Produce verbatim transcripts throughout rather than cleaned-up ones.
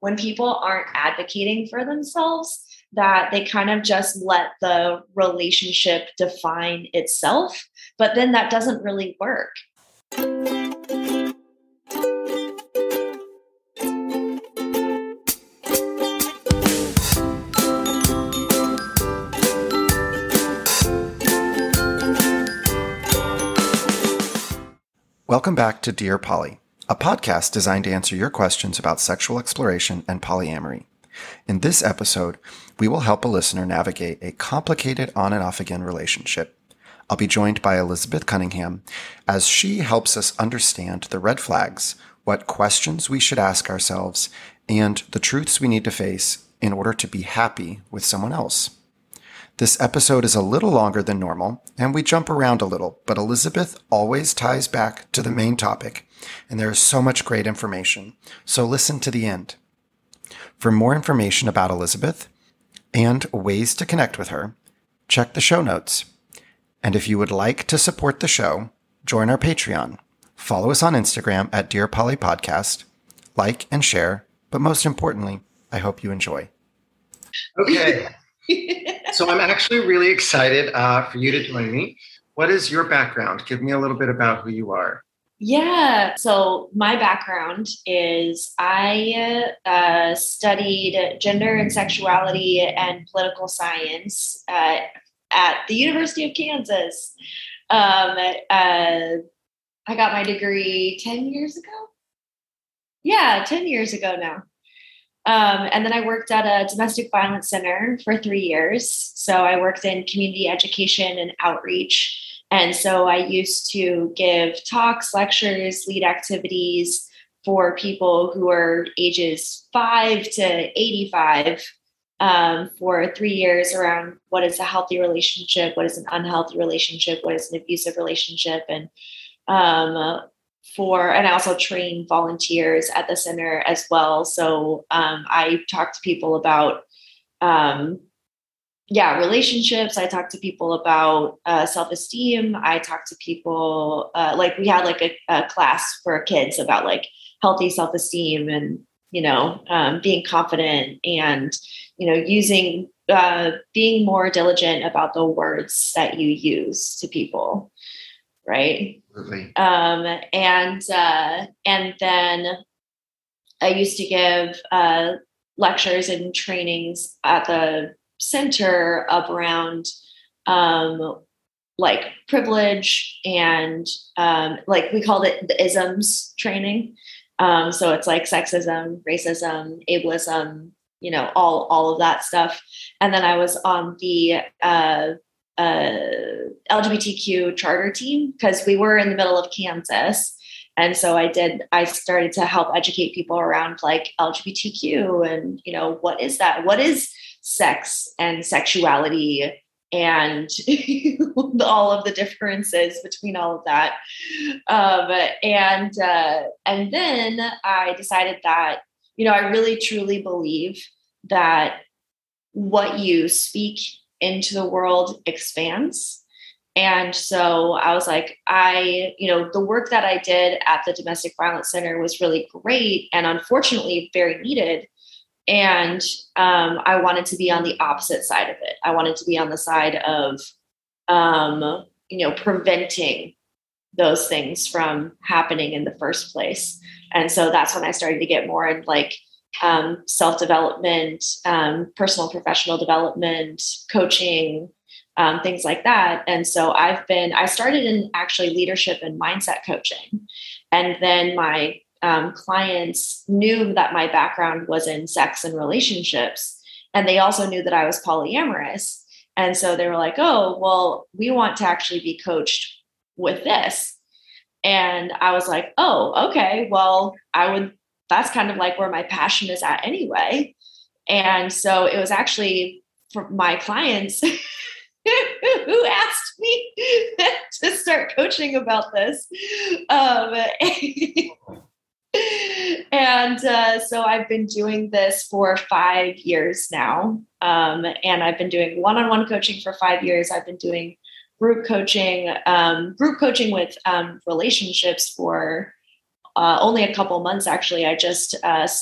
when people aren't advocating for themselves, that they kind of just let the relationship define itself, but then that doesn't really work. Welcome back to Dear Poly, a podcast designed to answer your questions about sexual exploration and polyamory. In this episode, we will help a listener navigate a complicated on and off again relationship. I'll be joined by Elizabeth Cunningham as she helps us understand the red flags, what questions we should ask ourselves, and the truths we need to face in order to be happy with someone else. This episode is a little longer than normal, and we jump around a little, but Elizabeth always ties back to the main topic, and there is so much great information, so listen to the end. For more information about Elizabeth and ways to connect with her, check the show notes. And if you would like to support the show, join our Patreon. Follow us on Instagram at Dear Poly Podcast, like and share, but most importantly, I hope you enjoy. Okay. So I'm actually really excited uh, for you to join me. What is your background? Give me a little bit about who you are. Yeah. So my background is I uh, studied gender and sexuality and political science uh, at the University of Kansas. Um, uh, I got my degree ten years ago. Yeah, ten years ago now. Um, and then I worked at a domestic violence center for three years. So I worked in community education and outreach. And so I used to give talks, lectures, lead activities for people who are ages five to eighty-five um, for three years around what is a healthy relationship, what is an unhealthy relationship, what is an abusive relationship. And um, for, and I also train volunteers at the center as well. So um, I talk to people about, um, yeah, relationships. I talk to people about uh, self-esteem. I talk to people, uh, like we had like a, a class for kids about like healthy self-esteem and, you know, um, being confident and, you know, using, uh, being more diligent about the words that you use to people. Right. Absolutely. Um, and, uh, and then I used to give, uh, lectures and trainings at the center around, um, like privilege and, um, like we called it the isms training. Um, so it's like sexism, racism, ableism, you know, all, all of that stuff. And then I was on the, uh, uh, L G B T Q charter team because we were in the middle of Kansas. And so I did, I started to help educate people around like L G B T Q and, you know, what is that? What is sex and sexuality and all of the differences between all of that. Um, and, uh, and then I decided that, you know, I really truly believe that what you speak into the world expands. And so I was like, I, you know, the work that I did at the Domestic Violence Center was really great and unfortunately very needed. And um, I wanted to be on the opposite side of it. I wanted to be on the side of, um, you know, preventing those things from happening in the first place. And so that's when I started to get more in like um, self-development, um, personal and professional development, coaching, um, things like that. And so I've been, I started in actually leadership and mindset coaching. And then my um, clients knew that my background was in sex and relationships. And they also knew that I was polyamorous. And so they were like, oh, well, we want to actually be coached with this. And I was like, oh, okay, well, I would, that's kind of like where my passion is at anyway. And so it was actually for my clients who asked me to start coaching about this. Um, and uh, so I've been doing this for five years now. Um, and I've been doing one-on-one coaching for five years. I've been doing group coaching, um, group coaching with um, relationships for uh, only a couple months. Actually, I just uh,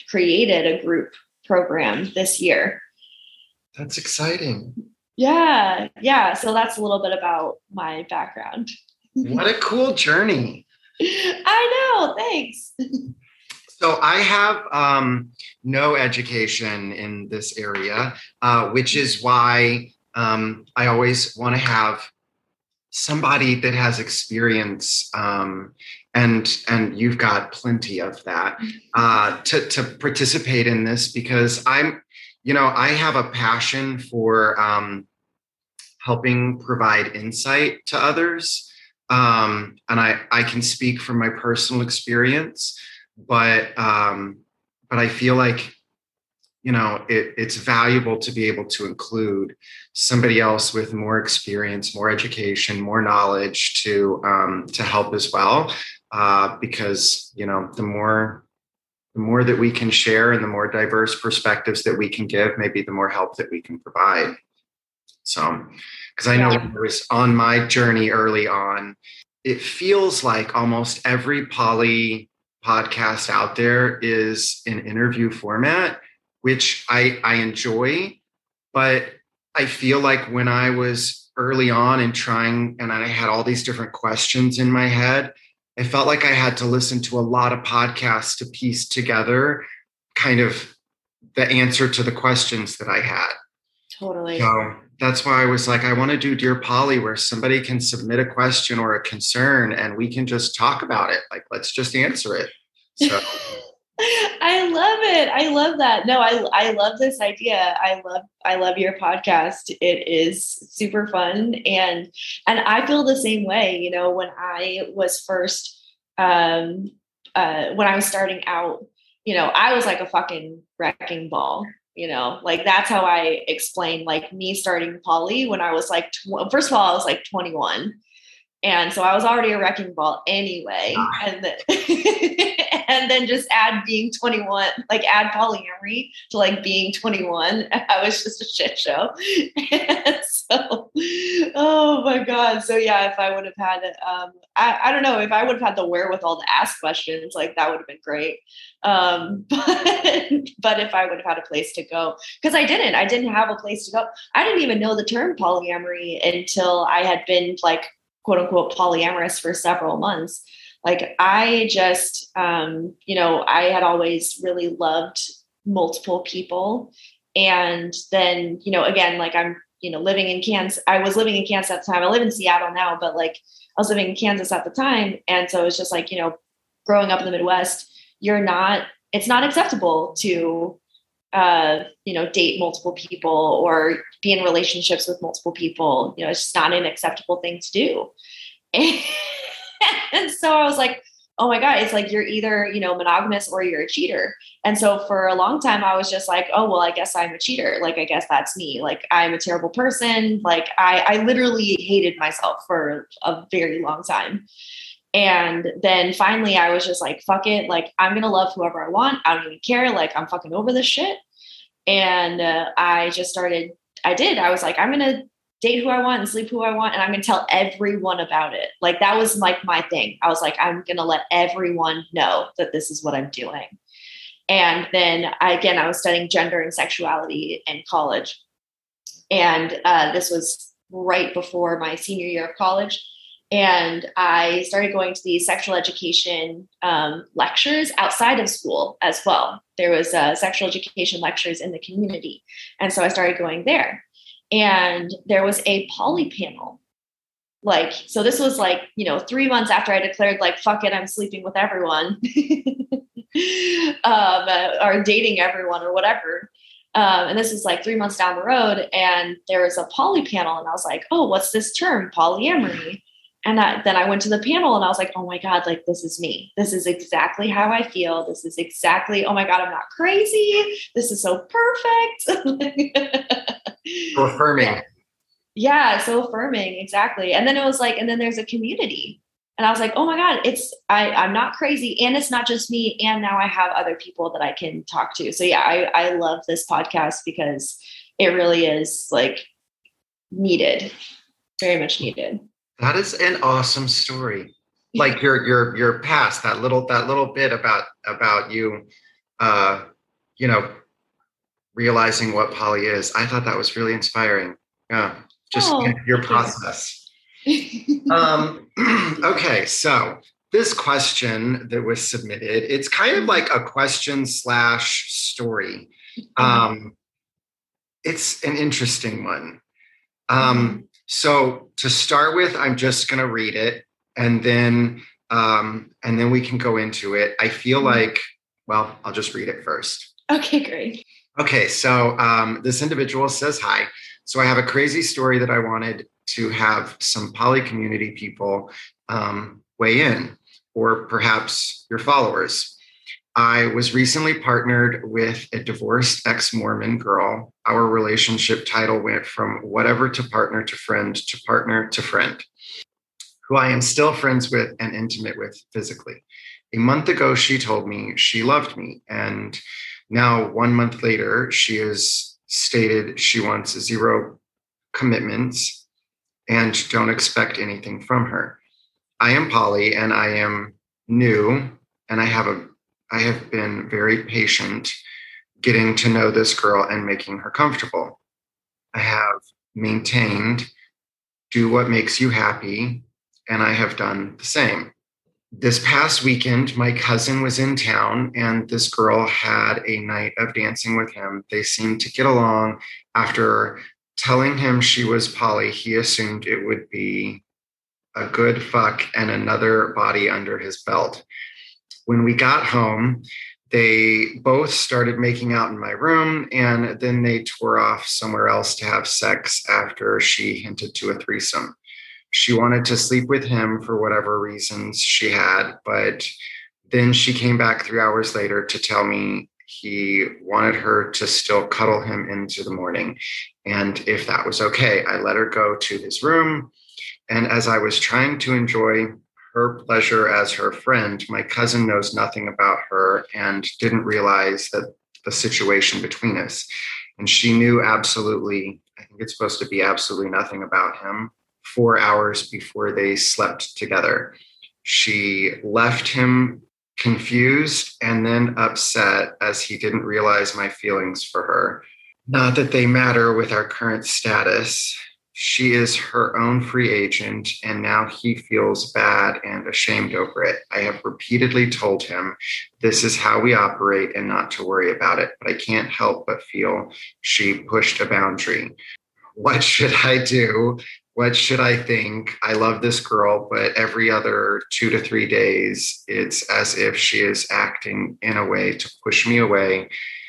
created a group program this year. That's exciting. Yeah. Yeah. So that's a little bit about my background. What a cool journey. I know. Thanks. So I have um, no education in this area, uh, which is why um, I always want to have somebody that has experience, um, and and you've got plenty of that, uh, to to participate in this, because I'm, you know, I have a passion for um, helping provide insight to others, um, and I I can speak from my personal experience. But um, but I feel like, you know, it, it's valuable to be able to include somebody else with more experience, more education, more knowledge to um, to help as well, uh, because, you know, the more the more that we can share and the more diverse perspectives that we can give, maybe the more help that we can provide. So, because I know, yeah, when I was on my journey early on, it feels like almost every poly podcast out there is an interview format, which I, I enjoy, but I feel like when I was early on and trying, and I had all these different questions in my head, I felt like I had to listen to a lot of podcasts to piece together kind of the answer to the questions that I had. Totally. So that's why I was like, I want to do Dear Poly, where somebody can submit a question or a concern and we can just talk about it. Like, let's just answer it. So I love it. I love that. No, I I love this idea. I love I love your podcast. It is super fun, and and I feel the same way. You know, when I was first um uh when I was starting out, you know, I was like a fucking wrecking ball. You know, like that's how I explain like me starting poly when I was like, tw- first of all, I was like twenty-one. And so I was already a wrecking ball anyway. And then, and then just add being twenty-one, like add polyamory to like being twenty-one. I was just a shit show. And so, oh my God. So yeah, if I would have had, um, I, I don't know, if I would have had the wherewithal to ask questions, like that would have been great. Um, but, but if I would have had a place to go, because I didn't, I didn't have a place to go. I didn't even know the term polyamory until I had been like, quote unquote, polyamorous for several months. Like I just, um, you know, I had always really loved multiple people. And then, you know, again, like I'm, you know, living in Kansas, I was living in Kansas at the time. I live in Seattle now, but like I was living in Kansas at the time. And so it's just like, you know, growing up in the Midwest, you're not, it's not acceptable to, uh, you know, date multiple people or be in relationships with multiple people. You know, it's just not an acceptable thing to do. And, and so I was like, oh my God, it's like, you're either, you know, monogamous or you're a cheater. And so for a long time, I was just like, oh, well, I guess I'm a cheater. Like, I guess that's me. Like, I'm a terrible person. Like, I, I literally hated myself for a very long time. And then finally I was just like, fuck it. Like, I'm going to love whoever I want. I don't even care. Like, I'm fucking over this shit. And uh, I just started, I did, I was like, I'm going to date who I want and sleep who I want. And I'm going to tell everyone about it. Like, that was like my thing. I was like, I'm going to let everyone know that this is what I'm doing. And then I, again, I was studying gender and sexuality in college. And uh, this was right before my senior year of college. And I started going to these sexual education um, lectures outside of school as well. There was uh, sexual education lectures in the community. And so I started going there. And there was a poly panel. Like, so this was like, you know, three months after I declared, like, fuck it, I'm sleeping with everyone. um, uh, or dating everyone or whatever. Um, and this is like three months down the road. And there was a poly panel. And I was like, oh, what's this term? Polyamory. And I, then I went to the panel and I was like, oh my God, like, this is me. This is exactly how I feel. This is exactly, oh my God, I'm not crazy. This is so perfect. So affirming. Yeah. yeah, so affirming. Exactly. And then it was like, and then there's a community. And I was like, oh my God, it's, I, I'm not crazy. And it's not just me. And now I have other people that I can talk to. So yeah, I, I love this podcast because it really is like needed, very much needed. That is an awesome story. Like your your your past, that little that little bit about about you uh, you know, realizing what poly is. I thought that was really inspiring. Yeah, just Oh, your thank process. you. Um, okay, so this question that was submitted, it's kind of like a question slash story. Um, it's an interesting one. Um, so to start with, I'm just going to read it, and then um, and then we can go into it. I feel like, well, I'll just read it first. Okay, great. Okay, so um, this individual says, hi. So I have a crazy story that I wanted to have some poly community people um, weigh in, or perhaps your followers. I was recently partnered with a divorced ex-Mormon girl. Our relationship title went from whatever to partner to friend to partner to friend, who I am still friends with and intimate with physically. A month ago, she told me she loved me. And now, one month later, she has stated she wants zero commitments and don't expect anything from her. I am poly and I am new, and I have a I have been very patient getting to know this girl and making her comfortable. I have maintained do what makes you happy, and I have done the same. This past weekend, my cousin was in town and this girl had a night of dancing with him. They seemed to get along. After telling him she was poly, he assumed it would be a good fuck and another body under his belt. When we got home, they both started making out in my room, and then they tore off somewhere else to have sex after she hinted to a threesome. She wanted to sleep with him for whatever reasons she had, but then she came back three hours later to tell me he wanted her to still cuddle him into the morning. And if that was okay, I let her go to his room. And as I was trying to enjoy her pleasure as her friend, my cousin knows nothing about her and didn't realize that the situation between us. And she knew absolutely, I think it's supposed to be absolutely nothing about him, four hours before they slept together. She left him confused and then upset as he didn't realize my feelings for her. Not that they matter with our current status. She is her own free agent, and now he feels bad and ashamed over it. I have repeatedly told him this is how we operate and not to worry about it, but I can't help but feel she pushed a boundary. What should I do? What should I think? I love this girl, but every other two to three days, it's as if she is acting in a way to push me away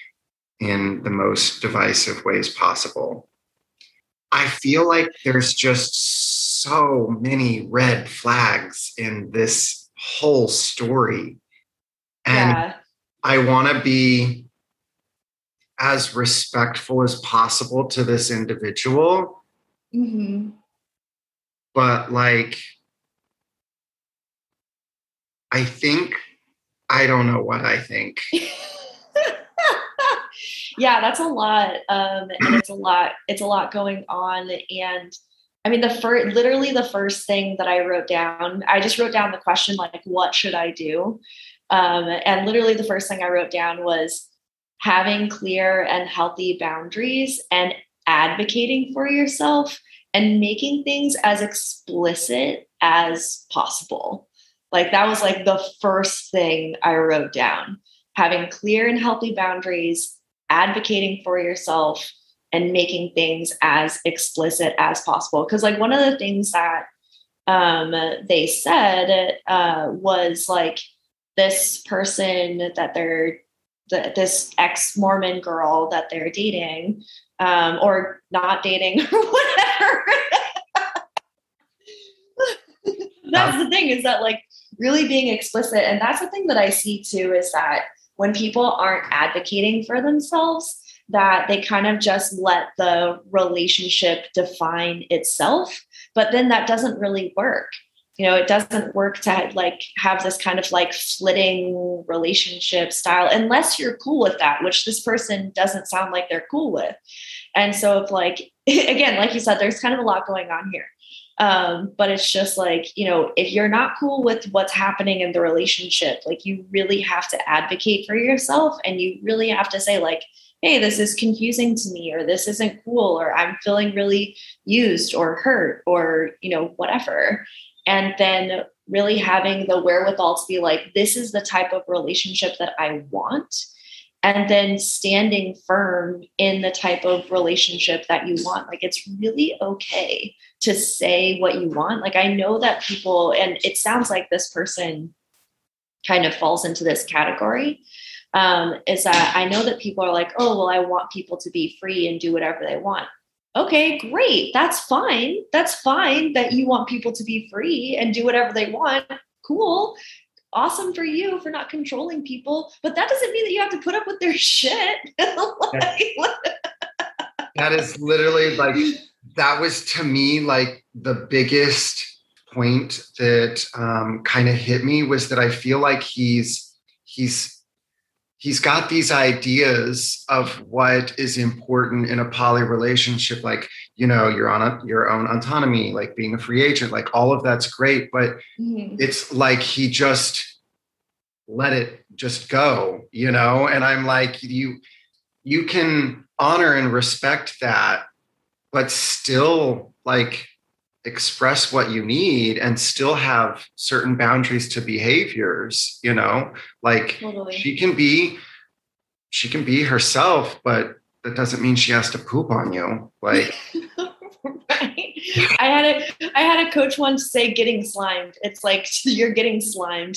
in the most divisive ways possible. I feel like there's just so many red flags in this whole story. And yeah. I want to be as respectful as possible to this individual. Mm-hmm. But like, I think, I don't know what I think. Yeah, that's a lot. Um, and it's a lot, it's a lot going on. And I mean, the first, literally the first thing that I wrote down, I just wrote down the question, like, what should I do? Um, and literally the first thing I wrote down was having clear and healthy boundaries and advocating for yourself and making things as explicit as possible. Like that was like the first thing I wrote down, having clear and healthy boundaries, advocating for yourself, and making things as explicit as possible. Because like one of the things that um, they said uh, was like this person that they're, the, this ex-Mormon girl that they're dating um, or not dating or whatever. That's the thing, is that like really being explicit. And that's the thing that I see too, is that when people aren't advocating for themselves, that they kind of just let the relationship define itself. But then that doesn't really work. You know, it doesn't work to like have this kind of like flitting relationship style unless you're cool with that, which this person doesn't sound like they're cool with. And so if like, again, like you said, there's kind of a lot going on here. Um, but it's just like, you know, if you're not cool with what's happening in the relationship, like you really have to advocate for yourself, and you really have to say like, hey, this is confusing to me, or this isn't cool, or I'm feeling really used or hurt, or, you know, whatever. And then really having the wherewithal to be like, this is the type of relationship that I want. And then standing firm in the type of relationship that you want. Like, it's really okay to say what you want. Like, I know that people, and it sounds like this person kind of falls into this category, um, is that I know that people are like, oh, well, I want people to be free and do whatever they want. Okay, great. That's fine. That's fine that you want people to be free and do whatever they want. Cool. Awesome for you for not controlling people, but that doesn't mean that you have to put up with their shit. Like, that is literally like, that was to me like the biggest point that um, kind of hit me, was that I feel like he's he's he's got these ideas of what is important in a poly relationship, like, you know, you're on a, your own autonomy, like being a free agent, like all of that's great. But mm-hmm. It's like he just let it just go, you know? And I'm like, you, you can honor and respect that, but still like express what you need and still have certain boundaries to behaviors, you know, like totally. she can be, she can be herself, but that doesn't mean she has to poop on you. Like, right. I had a, I had a coach once say getting slimed. It's like, you're getting slimed.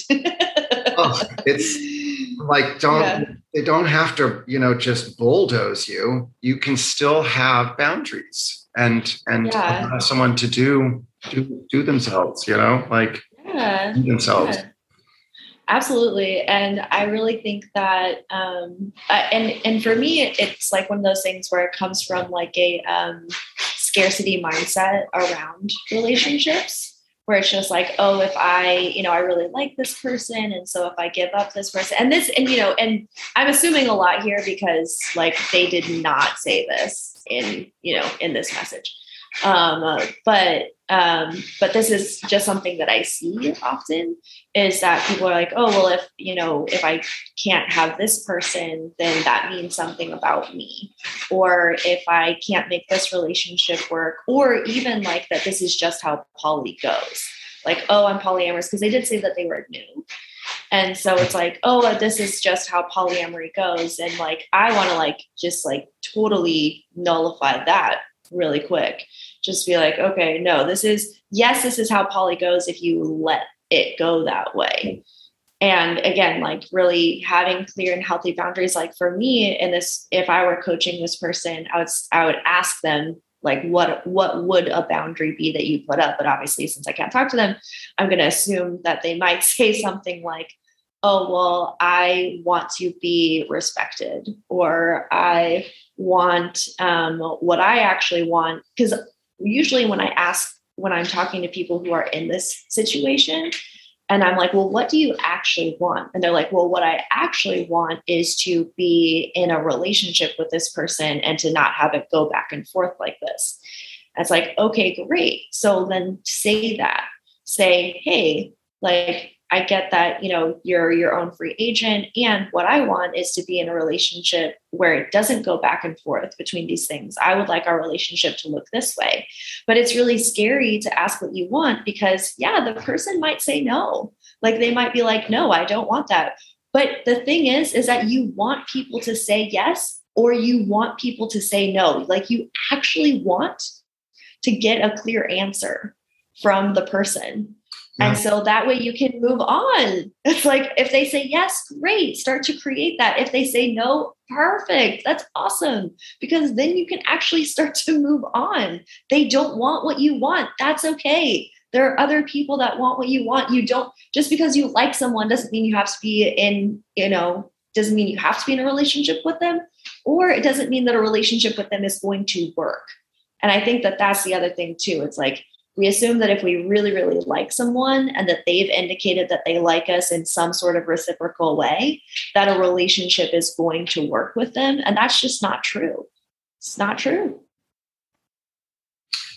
Oh, it's like, don't, yeah. They don't have to, you know, just bulldoze you. You can still have boundaries and, and yeah. have someone to do, do, do themselves, you know, like yeah. do themselves. Yeah. Absolutely. And I really think that, um, uh, and, and for me, it's like one of those things where it comes from like a, um, scarcity mindset around relationships, where it's just like, oh, if I, you know, I really like this person. And so if I give up this person and this, and, you know, and I'm assuming a lot here because like they did not say this in, you know, in this message. Um, uh, but, um, but this is just something that I see often, is that people are like, oh, well, if, you know, if I can't have this person, then that means something about me. Or if I can't make this relationship work, or even like that this is just how poly goes. Like, oh, I'm polyamorous, because they did say that they were new. And so it's like, oh, this is just how polyamory goes. And like, I want to like, just like totally nullify that really quick. Just be like, okay, no, this is, yes, this is how poly goes if you let it go that way. And again, like really having clear and healthy boundaries. Like for me in this, if I were coaching this person, I would, I would ask them like, what, what would a boundary be that you put up? But obviously, since I can't talk to them, I'm going to assume that they might say something like, oh, well, I want to be respected, or I want um, what I actually want. Because usually when I ask, when I'm talking to people who are in this situation, and I'm like, well, what do you actually want? And they're like, well, what I actually want is to be in a relationship with this person and to not have it go back and forth like this. And it's like, okay, great. So then say that, say, hey, like, I get that, you know, you're your own free agent. And what I want is to be in a relationship where it doesn't go back and forth between these things. I would like our relationship to look this way. But it's really scary to ask what you want, because yeah, the person might say no. Like they might be like, no, I don't want that. But the thing is, is that you want people to say yes, or you want people to say no. Like you actually want to get a clear answer from the person. Yeah. And so that way you can move on. It's like, if they say yes, great, start to create that. If they say no, perfect. That's awesome. Because then you can actually start to move on. They don't want what you want. That's okay. There are other people that want what you want. You don't, just because you like someone doesn't mean you have to be in, you know, doesn't mean you have to be in a relationship with them, or it doesn't mean that a relationship with them is going to work. And I think that that's the other thing too. It's like, we assume that if we really, really like someone and that they've indicated that they like us in some sort of reciprocal way, that a relationship is going to work with them. And that's just not true. It's not true.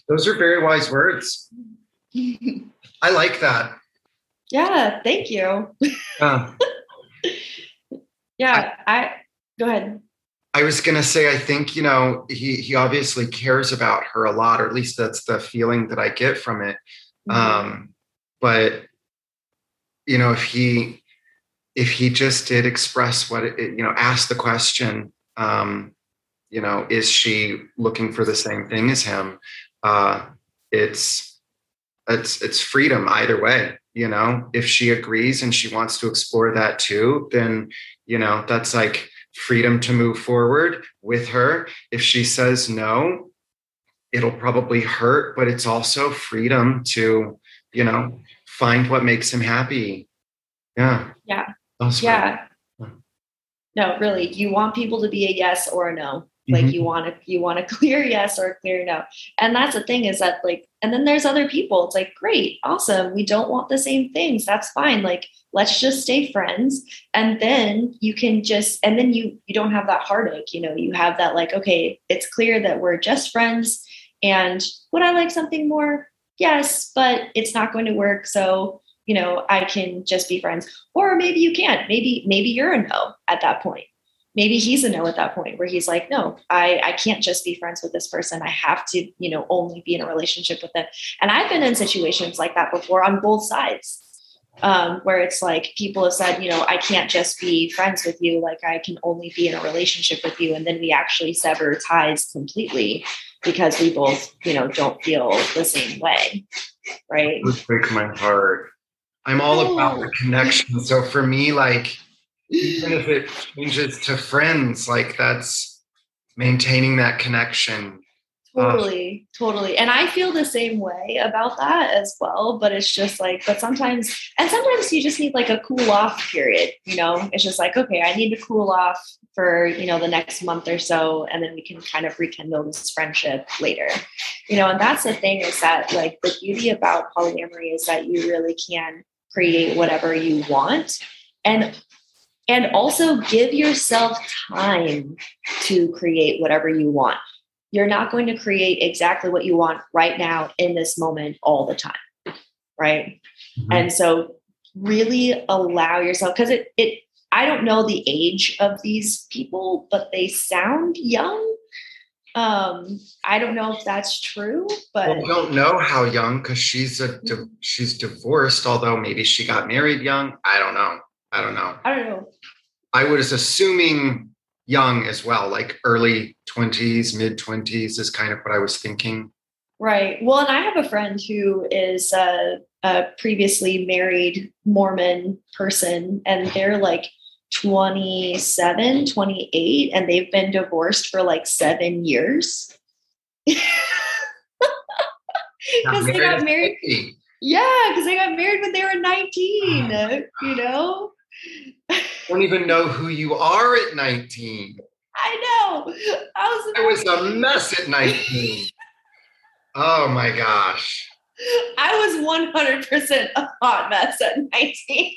Those are very wise words. I like that. Yeah, thank you. Uh, yeah, I, I go ahead. I was going to say, I think, you know, he, he obviously cares about her a lot, or at least that's the feeling that I get from it. Mm-hmm. Um, but, you know, if he, if he just did express what it, you know, ask the question, um, you know, is she looking for the same thing as him? Uh, it's, it's, it's freedom either way. You know, if she agrees and she wants to explore that too, then, you know, that's like freedom to move forward with her. If she says no, it'll probably hurt, but it's also freedom to, you know, find what makes him happy. Yeah. Yeah. That's yeah. Right. No, really, you want people to be a yes or a no. Like mm-hmm. you want to, you want a clear yes or a clear no. And that's the thing is that like, and then there's other people. It's like, great, awesome. We don't want the same things. That's fine. Like, let's just stay friends. And then you can just, and then you, you don't have that heartache, you know, you have that like, okay, it's clear that we're just friends. And would I like something more? Yes, but it's not going to work. So, you know, I can just be friends. Or maybe you can't. Maybe, maybe you're a no at that point. Maybe he's a no at that point where he's like, no, I, I can't just be friends with this person. I have to, you know, only be in a relationship with them. And I've been in situations like that before on both sides, um, where it's like people have said, you know, I can't just be friends with you. Like I can only be in a relationship with you. And then we actually sever ties completely because we both, you know, don't feel the same way. Right. It would break my heart. I'm all oh. about the connection. So for me, like, even if it changes to friends, like that's maintaining that connection. Totally, uh, totally. And I feel the same way about that as well, but it's just like, but sometimes, and sometimes you just need like a cool off period, you know, it's just like, okay, I need to cool off for, you know, the next month or so. And then we can kind of rekindle this friendship later, you know, and that's the thing is that like the beauty about polyamory is that you really can create whatever you want. And And also give yourself time to create whatever you want. You're not going to create exactly what you want right now in this moment all the time, right? Mm-hmm. And so really allow yourself, because it, it, I don't know the age of these people, but they sound young. Um, I don't know if that's true, but well, I don't know how young because she's a she's divorced. Although maybe she got married young. I don't know. I don't know. I don't know. I was assuming young as well, like early twenties, mid twenties is kind of what I was thinking. Right. Well, and I have a friend who is a, a previously married Mormon person, and they're like twenty-seven, twenty-eight, and they've been divorced for like seven years. Because they got married. Yeah, because they got married when they were nineteen, you know? I don't even know who you are at nineteen. I know. I was, I was a mess at nineteen. Oh my gosh. I was one hundred percent a hot mess at nineteen.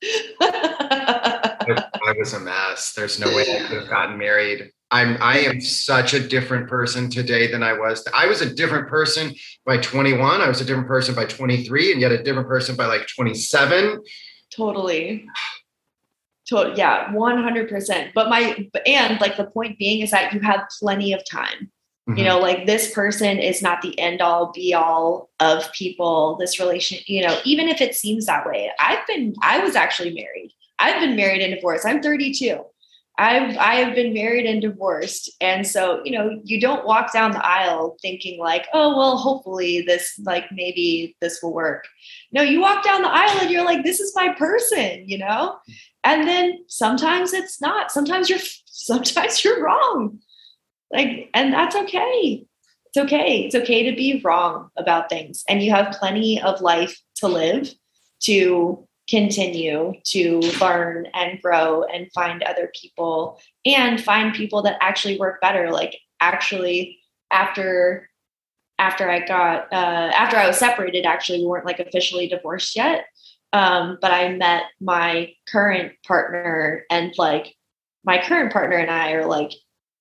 I, I was a mess. There's no way I could have gotten married. I'm I am such a different person today than I was. I was a different person by twenty-one. I was a different person by twenty-three, and yet a different person by like twenty-seven. Totally. Totally. Yeah, one hundred percent. But my, and like the point being is that you have plenty of time. Mm-hmm. You know, like this person is not the end all be all of people, this relation, you know, even if it seems that way. I've been, I was actually married. I've been married and divorced. I'm thirty-two. I've, I have been married and divorced. And so, you know, you don't walk down the aisle thinking like, oh, well, hopefully this, like, maybe this will work. No, you walk down the aisle and you're like, this is my person, you know? And then sometimes it's not, sometimes you're, sometimes you're wrong. Like, and that's okay. It's okay. It's okay to be wrong about things. And you have plenty of life to live to continue to learn and grow and find other people and find people that actually work better. Like actually after, after I got, uh, after I was separated, actually we weren't like officially divorced yet. Um, but I met my current partner and like my current partner and I are like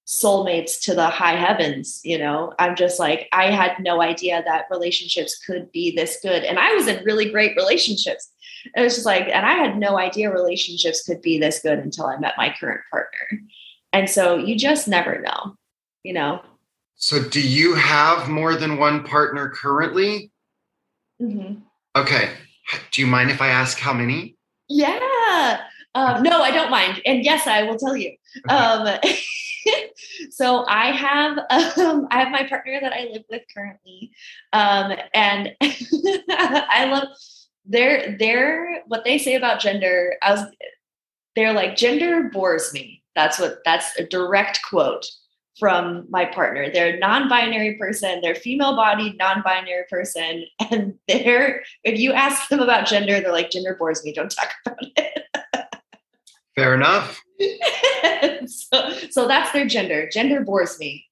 soulmates to the high heavens. You know, I'm just like, I had no idea that relationships could be this good. And I was in really great relationships. It was just like, and I had no idea relationships could be this good until I met my current partner. And so you just never know, you know? So do you have more than one partner currently? Mm-hmm. Okay. Do you mind if I ask how many? Yeah. Um, no, I don't mind. And yes, I will tell you. Okay. Um, so I have, um, I have my partner that I live with currently. Um, and I love their, their, what they say about gender. I was, they're like, gender bores me. That's what, that's a direct quote from my partner. They're a non-binary person. They're female-bodied, non-binary person. And they're, if you ask them about gender, they're like, gender bores me. Don't talk about it. Fair enough. so, so that's their gender. Gender bores me.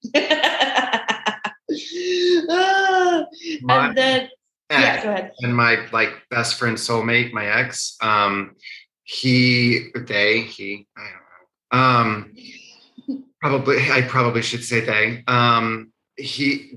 uh, My and then, yeah, go ahead. And my like best friend soulmate, my ex, um, he, they, he, I don't know. Um, Probably, I probably should say they. Um, he,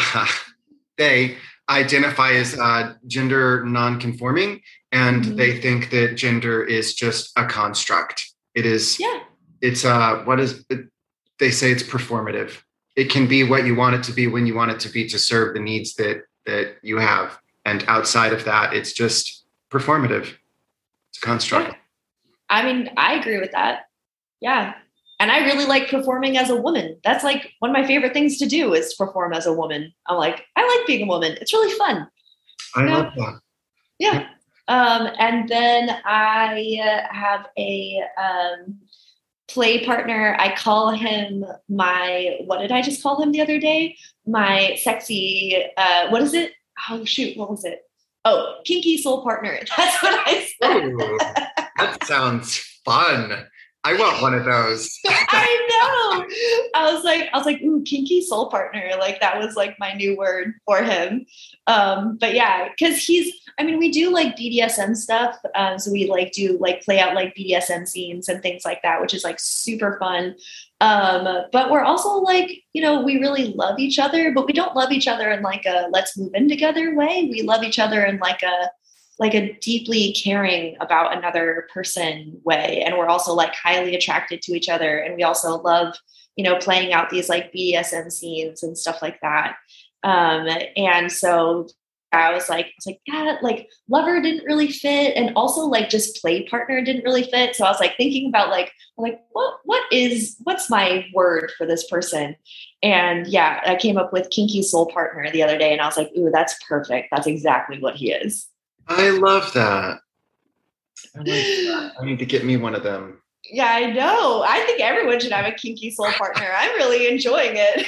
they identify as uh, gender non-conforming, and mm-hmm. they think that gender is just a construct. It is. Yeah. It's uh, what is it, they say? It's performative. It can be what you want it to be when you want it to be to serve the needs that that you have, and outside of that, it's just performative. It's a construct. Yeah. I mean, I agree with that. Yeah. And I really like performing as a woman. That's like one of my favorite things to do is perform as a woman. I'm like, I like being a woman. It's really fun. I you know? love that. Yeah. Um, and then I uh, have a um, play partner. I call him my, what did I just call him the other day? My sexy, uh, what is it? Oh, shoot. What was it? Oh, kinky soul partner. That's what I said. Ooh, that sounds fun. I want one of those. I know. I was like, I was like, ooh, kinky soul partner. Like that was like my new word for him. Um, but yeah, because he's, I mean, we do like B D S M stuff. Um, so we like do like play out like B D S M scenes and things like that, which is like super fun. Um, but we're also like, you know, we really love each other, but we don't love each other in like a let's move in together way. We love each other in like a like a deeply caring about another person way. And we're also like highly attracted to each other. And we also love, you know, playing out these like B D S M scenes and stuff like that. Um, and so I was like, I was like, yeah, like lover didn't really fit. And also like just play partner didn't really fit. So I was like thinking about like, like, what, what is, what's my word for this person? And yeah, I came up with kinky soul partner the other day and I was like, ooh, that's perfect. That's exactly what he is. I love that. I like that. I need to get me one of them. Yeah, I know. I think everyone should have a kinky soul partner. I'm really enjoying it.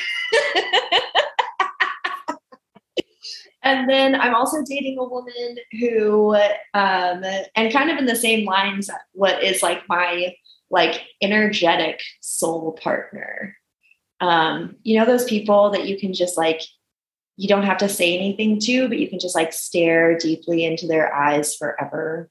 And then I'm also dating a woman who, um, and kind of in the same lines, what is like my like energetic soul partner. Um, you know, those people that you can just like, you don't have to say anything to, but you can just like stare deeply into their eyes forever.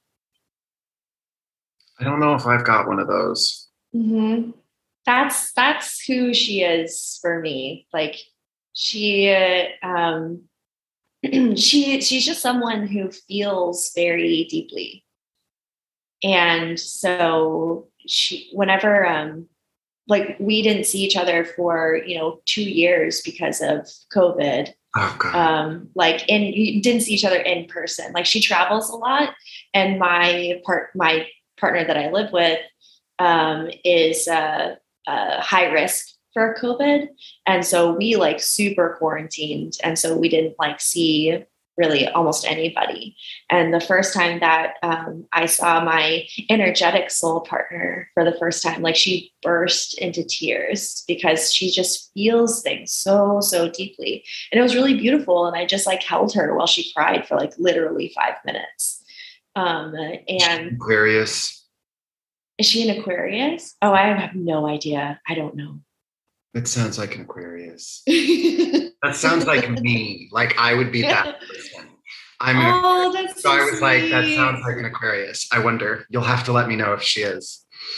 I don't know if I've got one of those. Mm-hmm. That's, that's who she is for me. Like she, um, she, she's just someone who feels very deeply. And so she, whenever, um, like we didn't see each other for, you know, two years because of COVID. Oh, God. Um, like, and you didn't see each other in person. Like she travels a lot, and my part, my partner that I live with, um, is uh, uh, high risk for COVID, and so we like super quarantined, and so we didn't like see really almost anybody. And the first time that um, I saw my energetic soul partner for the first time, like she burst into tears because she just feels things so, so deeply. And it was really beautiful. And I just like held her while she cried for like literally five minutes. Um, and Aquarius. Is she an Aquarius? Oh, I have no idea. I don't know. That sounds like an Aquarius. That sounds like me. Like I would be that person. I'm an oh, Aquarius. That's so so I was sweet. like, that sounds like an Aquarius. I wonder. You'll have to let me know if she is.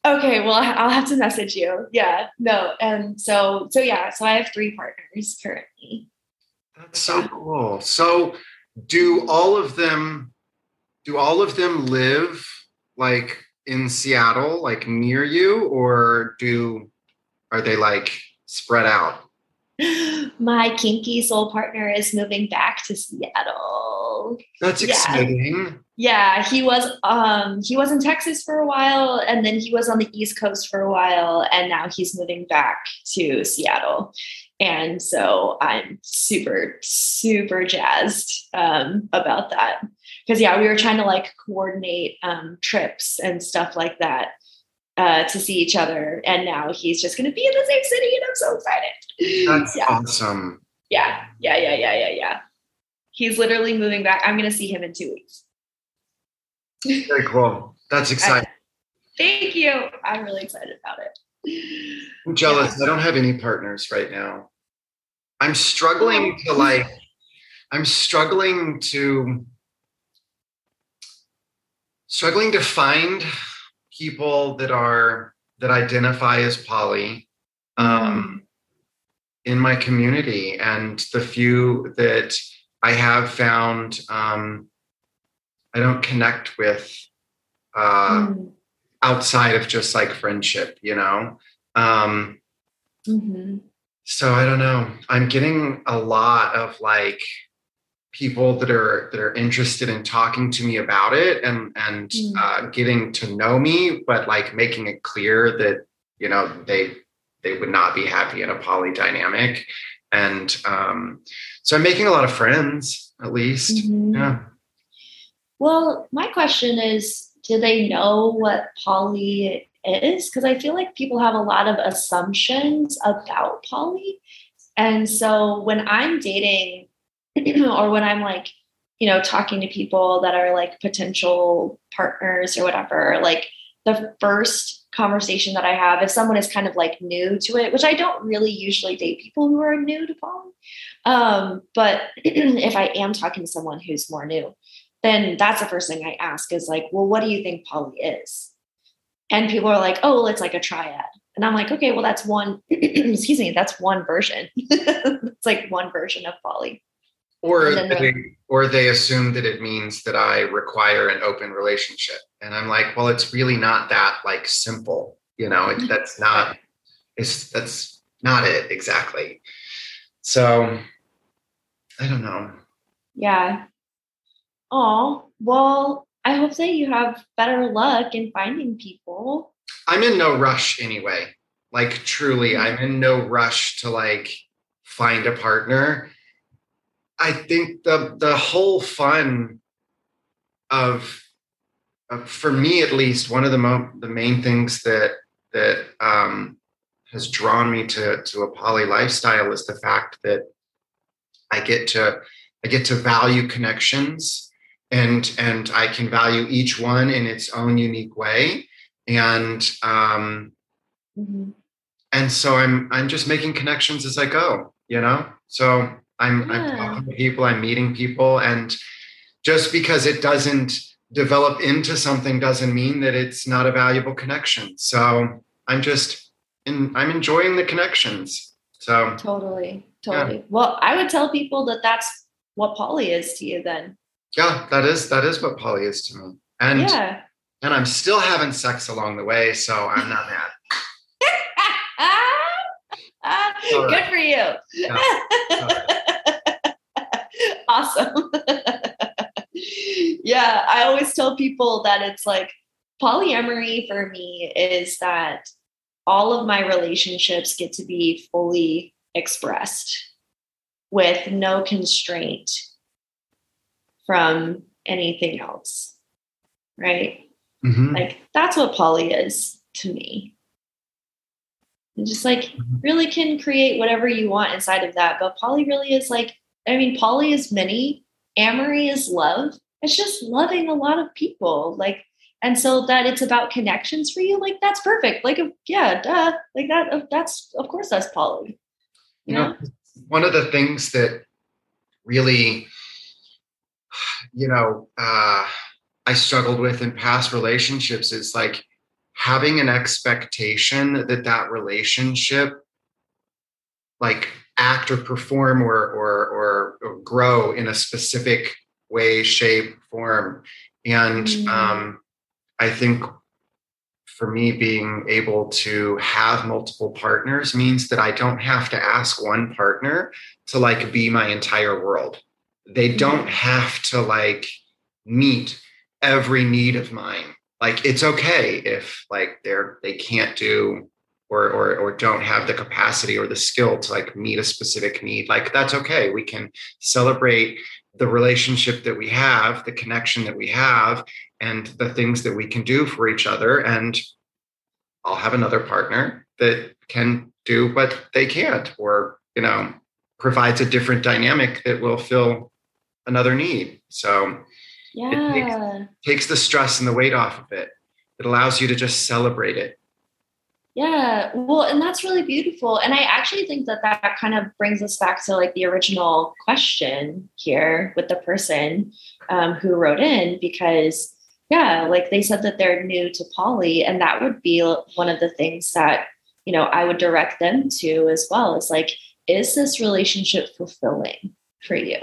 Okay, well, I'll have to message you. Yeah, no. And so, so yeah, so I have three partners currently. That's so Yeah. cool. So do all of them do all of them live like in Seattle, like near you, or do are they like spread out? My kinky soul partner is moving back to Seattle. That's Yeah. exciting. Yeah, he was um he was in Texas for a while and then he was on the East Coast for a while and now he's moving back to Seattle. And so I'm super super jazzed um about that. Because yeah, we were trying to like coordinate um trips and stuff like that uh to see each other and now he's just going to be in the same city and I'm so excited. That's Yeah. awesome. Yeah. Yeah, yeah, yeah, yeah, yeah. He's literally moving back. I'm going to see him in two weeks. Very cool. That's exciting. I, thank you. I'm really excited about it. I'm jealous. Yeah. I don't have any partners right now. I'm struggling to like, I'm struggling to, struggling to find people that are, that identify as poly um, mm. in my community. And the few that I have found, um, I don't connect with uh, mm. outside of just like friendship, you know? Um, mm-hmm. So I don't know. I'm getting a lot of like people that are that are interested in talking to me about it and and mm. uh, getting to know me, but like making it clear that you know they they would not be happy in a poly dynamic. And um, so I'm making a lot of friends, at least. Mm-hmm. Yeah. Well, my question is, do they know what poly is? Because I feel like people have a lot of assumptions about poly. And so when I'm dating or when I'm like, you know, talking to people that are like potential partners or whatever, like the first conversation that I have, if someone is kind of like new to it, which I don't really usually date people who are new to poly. Um, but if I am talking to someone who's more new, then that's the first thing I ask is like, well, what do you think poly is? And people are like, oh, well, it's like a triad. And I'm like, okay, well, that's one, excuse me, that's one version. It's like one version of poly. Or they, or they assume that it means that I require an open relationship. And I'm like, well, it's really not that like simple, you know, it, that's not, it's, that's not it exactly. So I don't know. Yeah. Oh, well, I hope that you have better luck in finding people. I'm in no rush anyway. Like truly, I'm in no rush to like find a partner. I think the the whole fun of, of for me at least, one of the mo- the main things that that um, has drawn me to to a poly lifestyle is the fact that I get to I get to value connections. And and I can value each one in its own unique way, and um, mm-hmm. and so I'm I'm just making connections as I go, you know. So I'm yeah. I'm talking to people, I'm meeting people, and just because it doesn't develop into something doesn't mean that it's not a valuable connection. So I'm just in, I'm enjoying the connections. So totally, totally. Yeah. Well, I would tell people that that's what poly is to you then. Yeah, that is that is what poly is to me. And yeah. and I'm still having sex along the way, so I'm not mad. Good right. for you. Yeah. Right. Awesome. Yeah, I always tell people that it's like polyamory for me is that all of my relationships get to be fully expressed with no constraint from anything else, right? Mm-hmm. Like that's what poly is to me. And just like really can create whatever you want inside of that. But poly really is like, I mean, poly is many, amory is love. It's just loving a lot of people. Like, and so that it's about connections for you. Like that's perfect. Like, yeah, duh. Like that, that's, of course that's poly. You, you know? know, one of the things that really, you know, uh, I struggled with in past relationships is like, having an expectation that that relationship like act or perform or, or, or, or grow in a specific way, shape, form. And mm. um, I think for me, being able to have multiple partners means that I don't have to ask one partner to like be my entire world. They don't have to like meet every need of mine. Like, it's okay if like they're, they can't do or, or, or don't have the capacity or the skill to like meet a specific need. Like, that's okay. We can celebrate the relationship that we have, the connection that we have, and the things that we can do for each other. And I'll have another partner that can do what they can't, or, you know, provides a different dynamic that will fill another need. So yeah, it takes, takes the stress and the weight off of it. It allows you to just celebrate it. Yeah, well, and that's really beautiful. And I actually think that that kind of brings us back to like the original question here with the person um, who wrote in, because yeah, like they said that they're new to poly, and that would be one of the things that, you know, I would direct them to as well, is like, is this relationship fulfilling for you?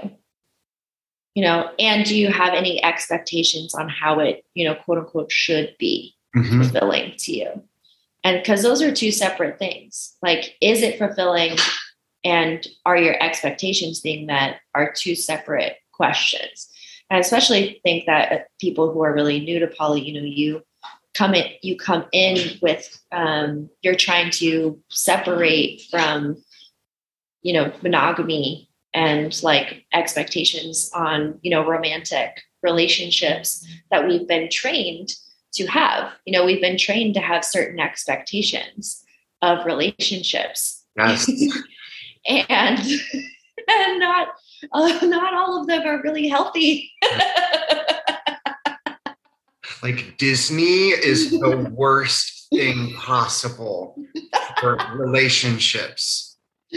You know, and do you have any expectations on how it, you know, quote unquote, should be mm-hmm. fulfilling to you? And because those are two separate things. Like, is it fulfilling, and are your expectations being met, are two separate questions. And I especially think that people who are really new to poly, you know, you come in, you come in with, um, you're trying to separate from, you know, monogamy and like expectations on, you know, romantic relationships that we've been trained to have. You know, we've been trained to have certain expectations of relationships. Yes. and and not uh, not all of them are really healthy. Like, Disney is the worst thing possible for relationships.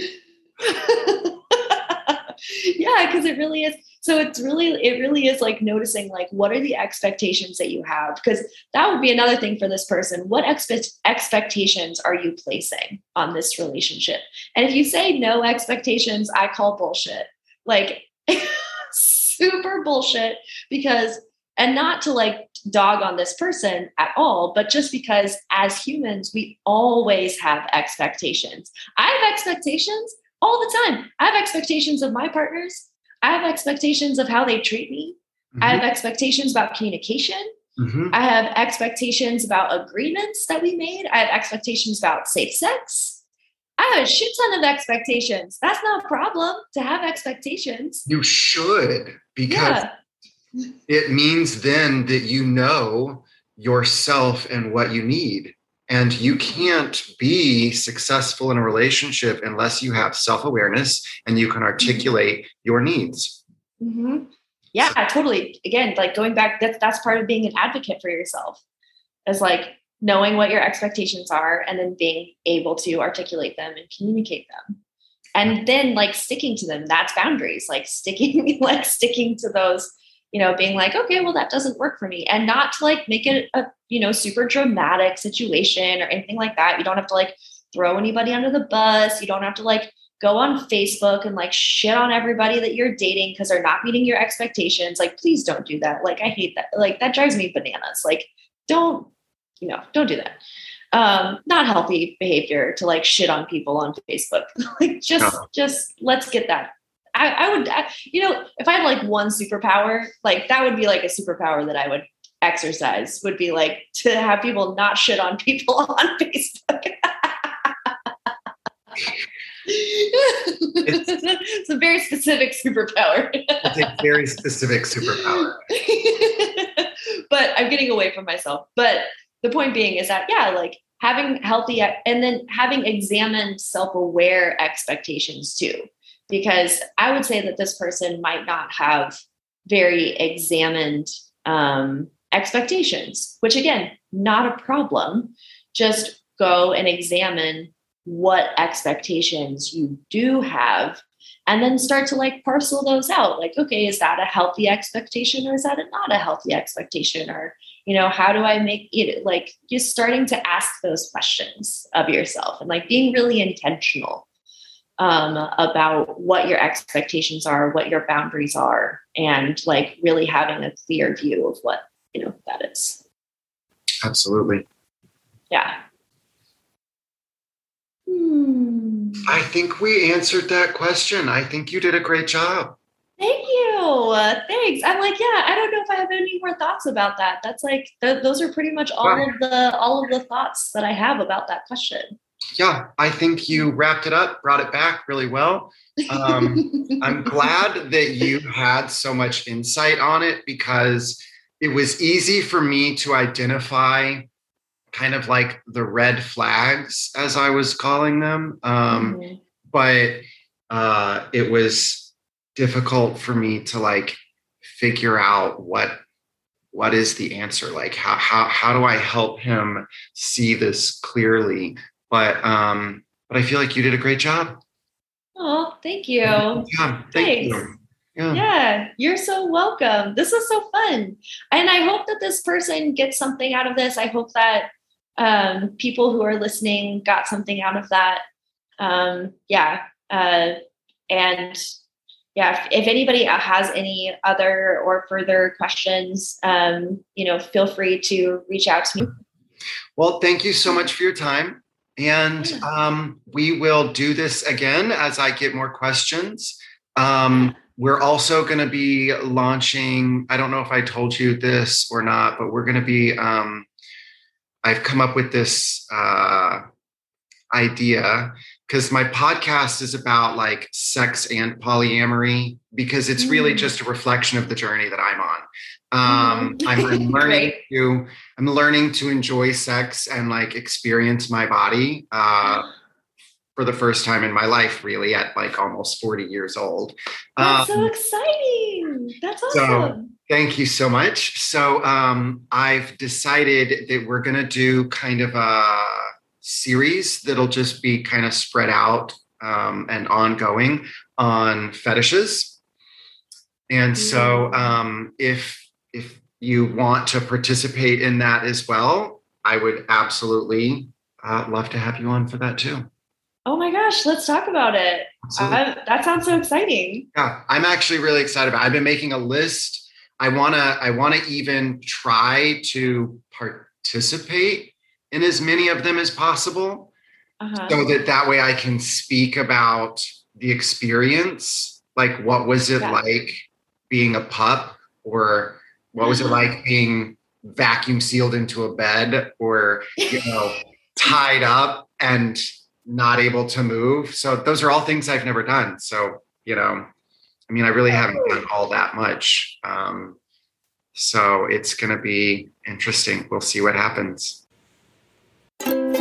Yeah, because it really is. So it's really, it really is like noticing, like, what are the expectations that you have? Because that would be another thing for this person. What expe- expectations are you placing on this relationship? And if you say no expectations, I call bullshit. Like, super bullshit. Because, and not to like dog on this person at all, but just because as humans, we always have expectations. I have expectations all the time. I have expectations of my partners. I have expectations of how they treat me. Mm-hmm. I have expectations about communication. Mm-hmm. I have expectations about agreements that we made. I have expectations about safe sex. I have a shit ton of expectations. That's not a problem to have expectations. You should, because yeah. It means then that you know yourself and what you need. And you can't be successful in a relationship unless you have self-awareness and you can articulate mm-hmm. your needs. Mm-hmm. Yeah, so. Totally. Again, like going back, that's, that's part of being an advocate for yourself, is like knowing what your expectations are and then being able to articulate them and communicate them. And then like sticking to them. That's boundaries, like sticking, like sticking to those, you know, being like, okay, well, that doesn't work for me. And not to like make it a, you know, super dramatic situation or anything like that. You don't have to like throw anybody under the bus. You don't have to like go on Facebook and like shit on everybody that you're dating because they're not meeting your expectations. Like, please don't do that. Like, I hate that. Like, that drives me bananas. Like, don't, you know, don't do that. Um, not healthy behavior to like shit on people on Facebook. Like, just, no. just let's get that. I, I would, I, you know, if I had like one superpower, like that would be like a superpower that I would exercise, would be like to have people not shit on people on Facebook. It's, it's a very specific superpower. It's a very specific superpower. But I'm getting away from myself. But the point being is that, yeah, like having healthy and then having examined self-aware expectations too. Because I would say that this person might not have very examined um, expectations, which again, not a problem. Just go and examine what expectations you do have and then start to like parcel those out. Like, okay, is that a healthy expectation or is that a not a healthy expectation? Or, You know, how do I make it, like, just starting to ask those questions of yourself and like being really intentional um, about what your expectations are, what your boundaries are, and like really having a clear view of what, you know, that is. Absolutely. Yeah. Hmm. I think we answered that question. I think you did a great job. Thank you. Uh, thanks. I'm like, yeah, I don't know if I have any more thoughts about that. That's like, th- those are pretty much all wow. of the, all of the thoughts that I have about that question. Yeah, I think you wrapped it up, brought it back really well. Um, I'm glad that you had so much insight on it, because it was easy for me to identify kind of like the red flags, as I was calling them. Um, mm-hmm. But uh, it was difficult for me to like figure out what what is the answer. Like how how how do I help him see this clearly? But um, but I feel like you did a great job. Oh, thank you. Yeah, thank Thanks. you. Yeah. yeah, you're so welcome. This was so fun. And I hope that this person gets something out of this. I hope that um, people who are listening got something out of that. Um, yeah. Uh, and yeah, if, if anybody has any other or further questions, um, you know, feel free to reach out to me. Well, thank you so much for your time. And yeah. um, we will do this again as I get more questions. Um, we're also going to be launching, I don't know if I told you this or not, but we're going to be, um, I've come up with this uh, idea, because my podcast is about like sex and polyamory, because it's mm. really just a reflection of the journey that I'm on. Um, mm. I'm, I'm learning to, I'm learning to enjoy sex and like experience my body uh, for the first time in my life, really, at like almost forty years old. That's um, so exciting. That's awesome. So, thank you so much. So um, I've decided that we're going to do kind of a series that'll just be kind of spread out um, and ongoing on fetishes. And so um, if if you want to participate in that as well, I would absolutely uh, love to have you on for that too. Oh my gosh, let's talk about it. Uh, that sounds so exciting. Yeah, I'm actually really excited about it. I've been making a list. I want to I want to even try to participate in as many of them as possible, uh-huh. so that that way I can speak about the experience. Like, what was it yeah. like being a pup, or what was it like being vacuum sealed into a bed, or, you know, tied up and not able to move. So those are all things I've never done. So, you know, I mean, I really haven't done all that much. Um, so it's going to be interesting. We'll see what happens.